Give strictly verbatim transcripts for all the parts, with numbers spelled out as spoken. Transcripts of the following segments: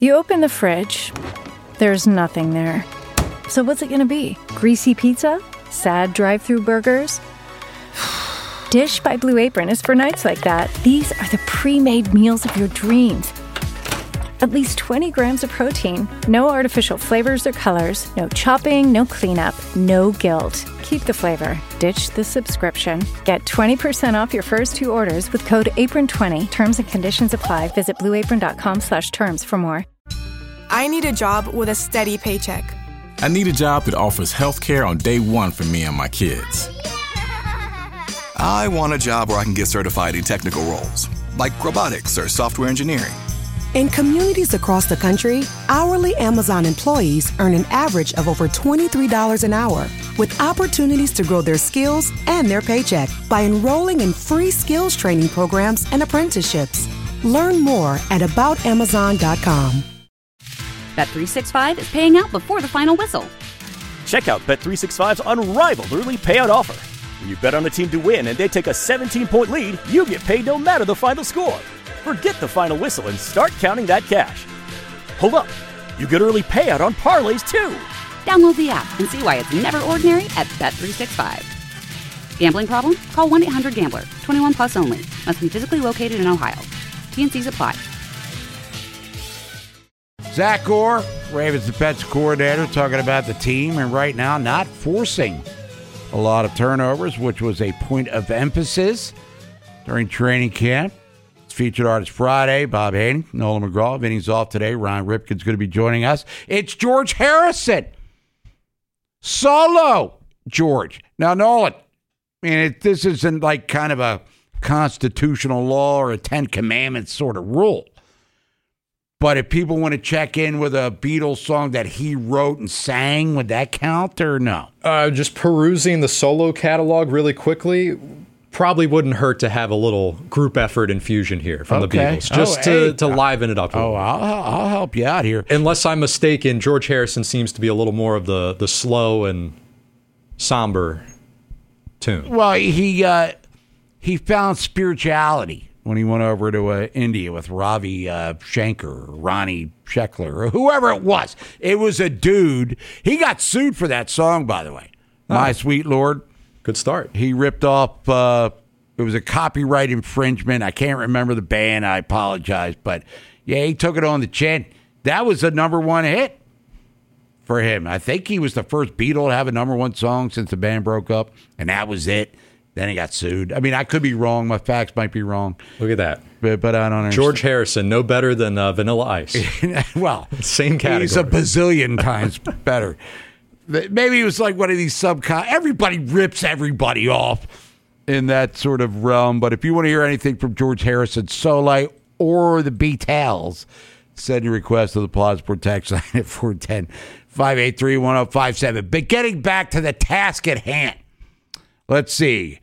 You open the fridge, there's nothing there. So what's it gonna be? Greasy pizza? Sad drive-thru burgers? Dish by Blue Apron is for nights like that. These are the pre-made meals of your dreams. At least twenty grams of protein, no artificial flavors or colors, no chopping, no cleanup, no guilt. Keep the flavor. Ditch the subscription. Get twenty percent off your first two orders with code apron twenty. Terms and conditions apply. Visit blueapron.com slash terms for more. I need a job with a steady paycheck. I need a job that offers health care on day one for me and my kids. I want a job where I can get certified in technical roles, like robotics or software engineering. In communities across the country, hourly Amazon employees earn an average of over twenty-three dollars an hour, with opportunities to grow their skills and their paycheck by enrolling in free skills training programs and apprenticeships. Learn more at about amazon dot com. Bet three sixty-five is paying out before the final whistle. Check out Bet three sixty-five's unrivaled early payout offer. When you bet on a team to win and they take a seventeen-point lead, you get paid no matter the final score. Forget the final whistle and start counting that cash. Hold up. You get early payout on parlays, too. Download the app and see why it's never ordinary at Bet three sixty-five. Gambling problem? Call one eight hundred gambler. twenty-one plus only. Must be physically located in Ohio. T N Cs apply. Zach Orr, Ravens defensive coordinator, talking about the team, and right now not forcing a lot of turnovers, which was a point of emphasis during training camp. It's Featured Artist Friday. Bob Haney, Nolan McGraw. Vinny's off today. Ryan Ripken's going to be joining us. It's George Harrison. Solo George. Now, Nolan, I mean, it, this isn't like kind of a constitutional law or a Ten Commandments sort of rule. But if people want to check in with a Beatles song that he wrote and sang, would that count or no? Uh, just perusing the solo catalog really quickly, probably wouldn't hurt to have a little group effort infusion here from okay. the Beatles, just oh, to, hey. to liven it up a oh, little. I'll, I'll help you out here. Unless I'm mistaken, George Harrison seems to be a little more of the, the slow and somber tune. Well, he uh, he found spirituality when he went over to uh, India with Ravi uh, Shankar or Ronnie Sheckler or whoever it was. It was a dude. He got sued for that song, by the way. Oh. My Sweet Lord. Good start. He ripped off, uh, it was a copyright infringement. I can't remember the band. I apologize. But, yeah, he took it on the chin. That was a number one hit for him. I think he was the first Beatle to have a number one song since the band broke up, and that was it. Then he got sued. I mean, I could be wrong. My facts might be wrong. Look at that. But, but I don't understand. George Harrison, no better than uh, Vanilla Ice. Well, same category. He's a bazillion times better. Maybe he was like one of these subcon. Everybody rips everybody off in that sort of realm. But if you want to hear anything from George Harrison solo or the Beatles, send your request to the Plaza text line at four one zero, five eight three, one zero five seven. But getting back to the task at hand. Let's see.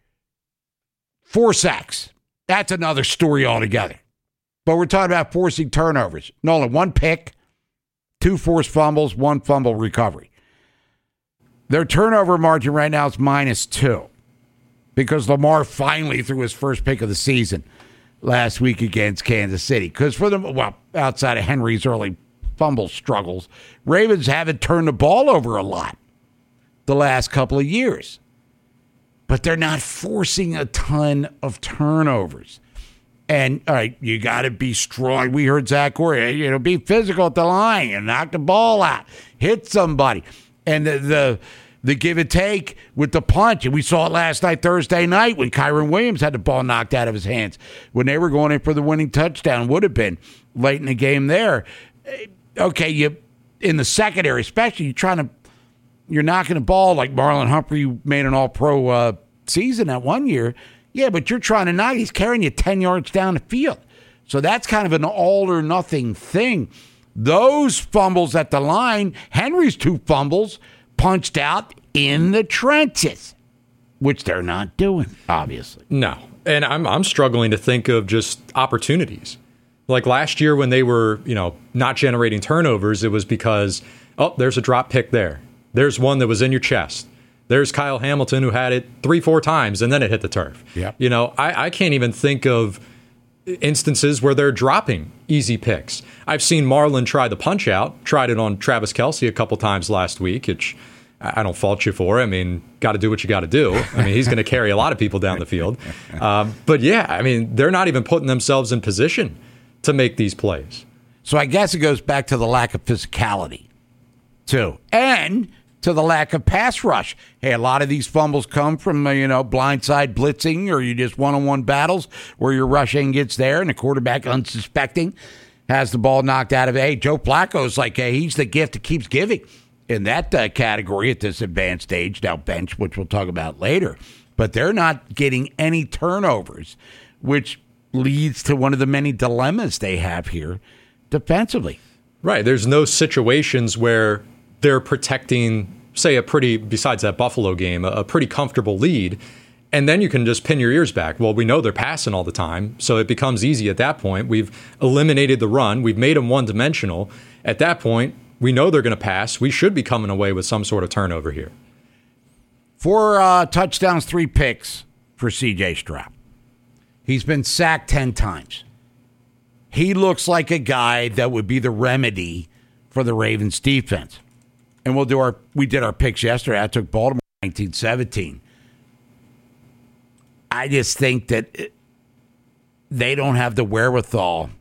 Four sacks. That's another story altogether. But we're talking about forcing turnovers. Nolan, one pick, two forced fumbles, one fumble recovery. Their turnover margin right now is minus two because Lamar finally threw his first pick of the season last week against Kansas City. Because for them, well, outside of Henry's early fumble struggles, Ravens haven't turned the ball over a lot the last couple of years. But they're not forcing a ton of turnovers. And, all right, you got to be strong. We heard Zach Orr, you know, be physical at the line and knock the ball out, hit somebody. And the, the the give and take with the punch. And we saw it last night, Thursday night, when Kyron Williams had the ball knocked out of his hands when they were going in for the winning touchdown. Would have been late in the game there. Okay, you in the secondary, especially, you're trying to, you're knocking the ball like Marlon Humphrey made an all-pro uh, season that one year. Yeah, but you're trying to knock. He's carrying you ten yards down the field. So that's kind of an all-or-nothing thing. Those fumbles at the line, Henry's two fumbles, punched out in the trenches, which they're not doing, obviously. No. And I'm I'm struggling to think of just opportunities. Like last year when they were, you know, not generating turnovers, it was because, oh, there's a drop pick there. There's one that was in your chest. There's Kyle Hamilton who had it three, four times, and then it hit the turf. Yep. You know, I, I can't even think of instances where they're dropping easy picks. I've seen Marlon try the punch out, tried it on Travis Kelce a couple times last week, which I don't fault you for. I mean, got to do what you got to do. I mean, he's going to carry a lot of people down the field. Um, but yeah, I mean, they're not even putting themselves in position to make these plays. So I guess it goes back to the lack of physicality, too. And to the lack of pass rush. Hey, a lot of these fumbles come from, uh, you know, blindside blitzing or you just one-on-one battles where your rushing gets there and the quarterback unsuspecting has the ball knocked out of it. Hey, Joe Flacco's like, hey, he's the gift that keeps giving in that uh, category at this advanced stage, now bench, which we'll talk about later. But they're not getting any turnovers, which leads to one of the many dilemmas they have here defensively. Right. There's no situations where they're protecting, say, a pretty, besides that Buffalo game, a pretty comfortable lead. And then you can just pin your ears back. Well, we know they're passing all the time, so it becomes easy at that point. We've eliminated the run. We've made them one-dimensional. At that point, we know they're going to pass. We should be coming away with some sort of turnover here. Four uh, touchdowns, three picks for C J Stroud. He's been sacked ten times. He looks like a guy that would be the remedy for the Ravens defense. And we'll do our we did our picks yesterday. I took Baltimore nineteen seventeen. I just think that it, they don't have the wherewithal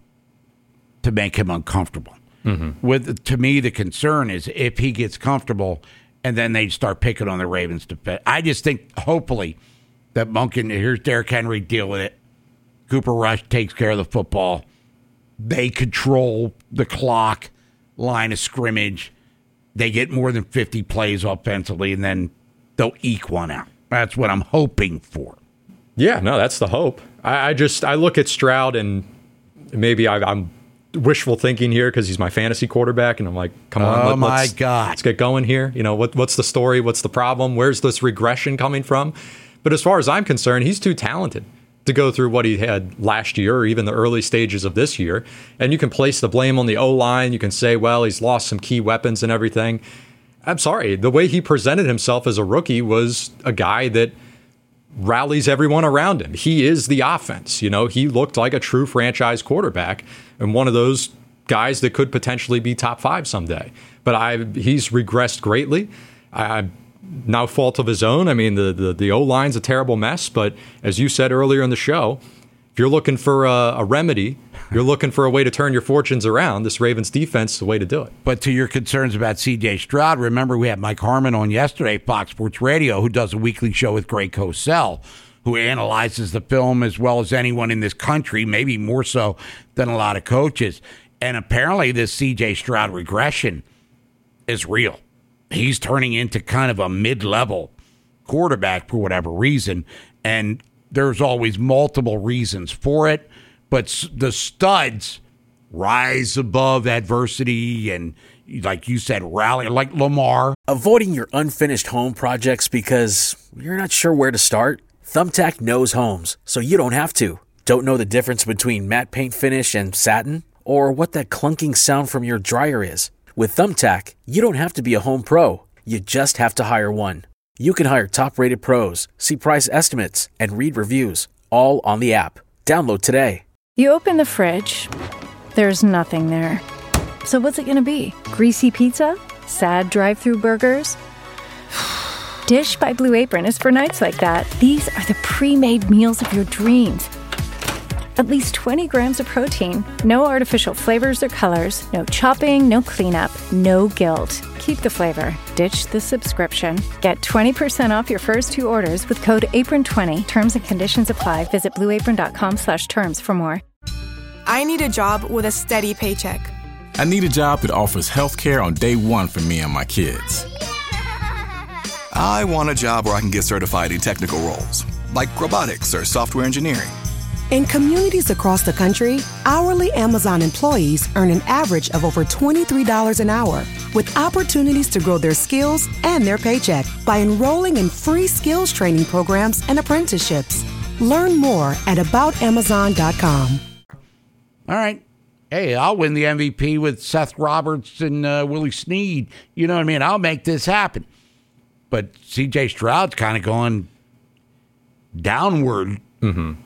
to make him uncomfortable. Mm-hmm. With to me, the concern is if he gets comfortable and then they start picking on the Ravens defense. I just think, hopefully, that Monken, here's Derrick Henry, deal with it. Cooper Rush takes care of the football. They control the clock, line of scrimmage. They get more than fifty plays offensively, and then they'll eke one out. That's what I'm hoping for. Yeah, no, that's the hope. I, I just I look at Stroud, and maybe I, I'm wishful thinking here because he's my fantasy quarterback, and I'm like, come on, oh let, my let's, God, let's get going here. You know, what what's the story? What's the problem? Where's this regression coming from? But as far as I'm concerned, he's too talented to go through what he had last year or even the early stages of this year. And you can place the blame on the O-line. You can say, well, he's lost some key weapons and everything. I'm sorry. The way he presented himself as a rookie was a guy that rallies everyone around him. He is the offense. You know, he looked like a true franchise quarterback and one of those guys that could potentially be top five someday. But I, he's regressed greatly. I, No fault of his own. I mean, the, the, the O-line's a terrible mess, but as you said earlier in the show, if you're looking for a, a remedy, you're looking for a way to turn your fortunes around, this Ravens defense is the way to do it. But to your concerns about C J Stroud, remember we had Mike Harmon on yesterday, Fox Sports Radio, who does a weekly show with Greg Cosell, who analyzes the film as well as anyone in this country, maybe more so than a lot of coaches. And apparently this C J Stroud regression is real. He's turning into kind of a mid-level quarterback for whatever reason, and there's always multiple reasons for it, but the studs rise above adversity and, like you said, rally, like Lamar. Avoiding your unfinished home projects because you're not sure where to start? Thumbtack knows homes, so you don't have to. Don't know the difference between matte paint finish and satin? Or what that clunking sound from your dryer is? With Thumbtack, you don't have to be a home pro. You just have to hire one. You can hire top-rated pros, see price estimates, and read reviews, all on the app. Download today. You open the fridge. There's nothing there. So what's it going to be? Greasy pizza? Sad drive-through burgers? Dish by Blue Apron is for nights like that. These are the pre-made meals of your dreams. At least twenty grams of protein, no artificial flavors or colors, no chopping, no cleanup, no guilt. Keep the flavor. Ditch the subscription. Get twenty percent off your first two orders with code apron twenty. Terms and conditions apply. Visit blueapron.com slash terms for more. I need a job with a steady paycheck. I need a job that offers health care on day one for me and my kids. I want a job where I can get certified in technical roles, like robotics or software engineering. In communities across the country, hourly Amazon employees earn an average of over twenty-three dollars an hour, with opportunities to grow their skills and their paycheck by enrolling in free skills training programs and apprenticeships. Learn more at about amazon dot com. All right. Hey, I'll win the M V P with Seth Roberts and uh, Willie Snead. You know what I mean? I'll make this happen. But C J Stroud's kind of going downward. Mm-hmm.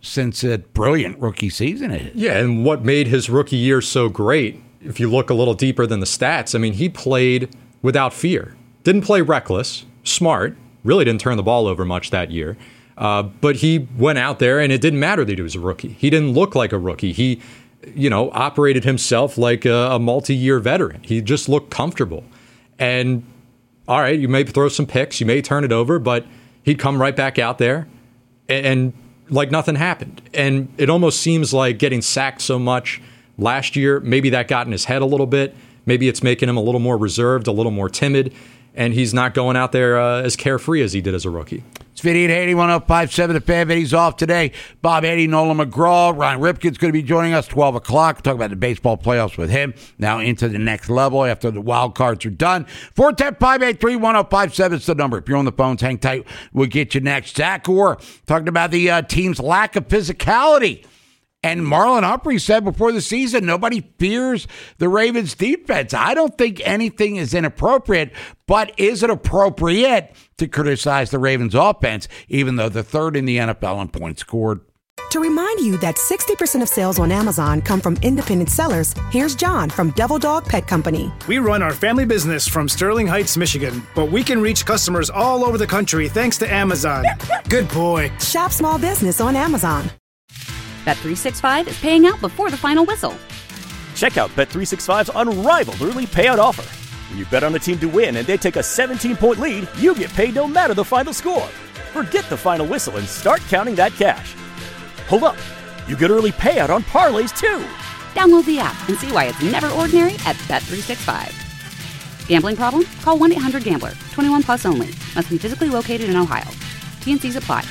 since a brilliant rookie season. It is. Yeah, and what made his rookie year so great, if you look a little deeper than the stats, I mean, he played without fear. Didn't play reckless, smart, really didn't turn the ball over much that year. Uh, but he went out there, and it didn't matter that he was a rookie. He didn't look like a rookie. He, you know, operated himself like a, a multi-year veteran. He just looked comfortable. And, all right, you may throw some picks, you may turn it over, but he'd come right back out there and, and like nothing happened. And it almost seems like getting sacked so much last year, maybe that got in his head a little bit. Maybe it's making him a little more reserved, a little more timid, and he's not going out there uh, as carefree as he did as a rookie. It's Vinny and Haney, one oh five point seven The Fan. Vinny's off today. Bob Haney, Nolan McGraw, Ryan Ripken's going to be joining us twelve o'clock. We'll talk about the baseball playoffs with him. Now into the next level after the wild cards are done. four one zero, five eight three, one oh five seven is the number. If you're on the phones, hang tight. We'll get you next. Zach Orr talking about the uh, team's lack of physicality. And Marlon Humphrey said before the season, nobody fears the Ravens' defense. I don't think anything is inappropriate, but is it appropriate to criticize the Ravens' offense, even though they're third in the N F L in points scored? To remind you that sixty percent of sales on Amazon come from independent sellers, here's John from Devil Dog Pet Company. We run our family business from Sterling Heights, Michigan, but we can reach customers all over the country thanks to Amazon. Good boy. Shop small business on Amazon. Bet three sixty-five is paying out before the final whistle. Check out Bet three sixty-five's unrivaled early payout offer. When you bet on a team to win and they take a seventeen-point lead, you get paid no matter the final score. Forget the final whistle and start counting that cash. Hold up. You get early payout on parlays, too. Download the app and see why it's never ordinary at Bet three sixty-five. Gambling problem? Call one eight hundred gambler. twenty-one plus only. Must be physically located in Ohio. T N Cs apply.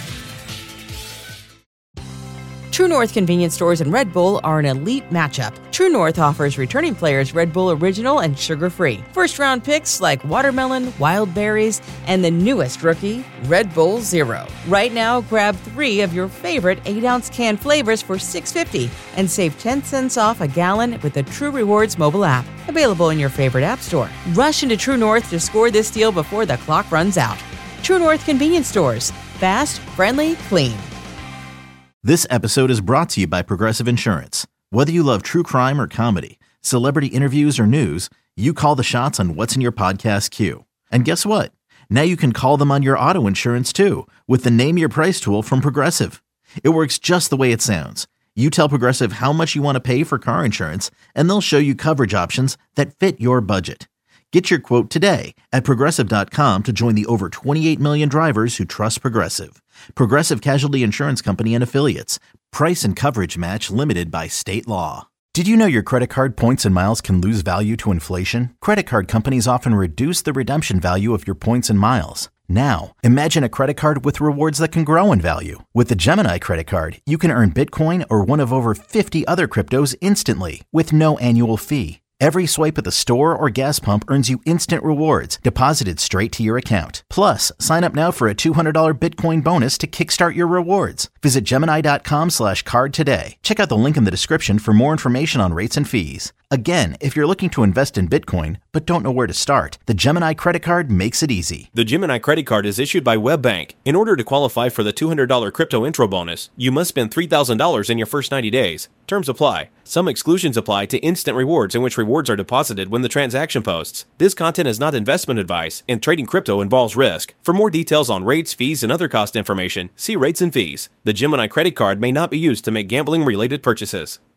True North convenience stores and Red Bull are an elite matchup. True North offers returning players Red Bull Original and sugar-free. First-round picks like watermelon, wild berries, and the newest rookie, Red Bull Zero. Right now, grab three of your favorite eight-ounce can flavors for six dollars and fifty cents and save ten cents off a gallon with the True Rewards mobile app. Available in your favorite app store. Rush into True North to score this deal before the clock runs out. True North convenience stores. Fast, friendly, clean. This episode is brought to you by Progressive Insurance. Whether you love true crime or comedy, celebrity interviews or news, you call the shots on what's in your podcast queue. And guess what? Now you can call them on your auto insurance too with the Name Your Price tool from Progressive. It works just the way it sounds. You tell Progressive how much you want to pay for car insurance, and they'll show you coverage options that fit your budget. Get your quote today at Progressive dot com to join the over twenty-eight million drivers who trust Progressive. Progressive Casualty Insurance Company and Affiliates. Price and coverage match limited by state law. Did you know your credit card points and miles can lose value to inflation? Credit card companies often reduce the redemption value of your points and miles. Now, imagine a credit card with rewards that can grow in value. With the Gemini credit card, you can earn Bitcoin or one of over fifty other cryptos instantly with no annual fee. Every swipe at the store or gas pump earns you instant rewards deposited straight to your account. Plus, sign up now for a two hundred dollars Bitcoin bonus to kickstart your rewards. Visit Gemini dot com slash card today. Check out the link in the description for more information on rates and fees. Again, if you're looking to invest in Bitcoin but don't know where to start, the Gemini credit card makes it easy. The Gemini credit card is issued by WebBank. In order to qualify for the two hundred dollars crypto intro bonus, you must spend three thousand dollars in your first ninety days. Terms apply. Some exclusions apply to instant rewards, in which rewards are deposited when the transaction posts. This content is not investment advice, and trading crypto involves risk. For more details on rates, fees, and other cost information, see rates and fees. The Gemini credit card may not be used to make gambling-related purchases.